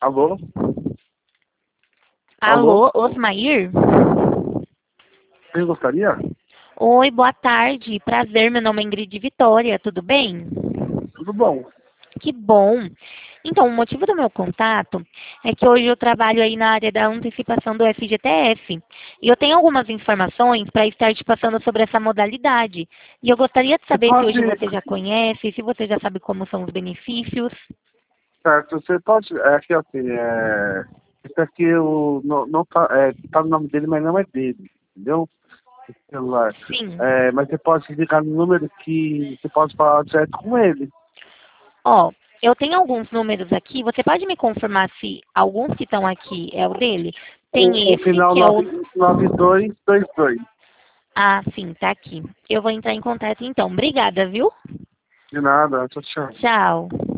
Alô? Alô? Alô, Osmair? Quem gostaria? Oi, boa tarde. Prazer, meu nome é Ingrid Vitória, tudo bem? Tudo bom. Que bom. Então, o motivo do meu contato é que hoje eu trabalho aí na área da antecipação do FGTS. E eu tenho algumas informações para estar te passando sobre essa modalidade. E eu gostaria de Você saber se pode, hoje você já conhece, se você já sabe como são os benefícios. certo, você pode, é que assim, esse aqui não tá, tá no nome dele, mas não é dele, entendeu? Esse celular. Sim. Mas você pode ligar no número que você pode falar direto com ele. Ó, eu tenho alguns números aqui. Você pode me confirmar se alguns que estão aqui é o dele? Tem O esse, final que é o... 9222. Ah, sim, tá aqui. Eu vou entrar em contato então. Obrigada, viu? De nada, tchau, tchau. Tchau.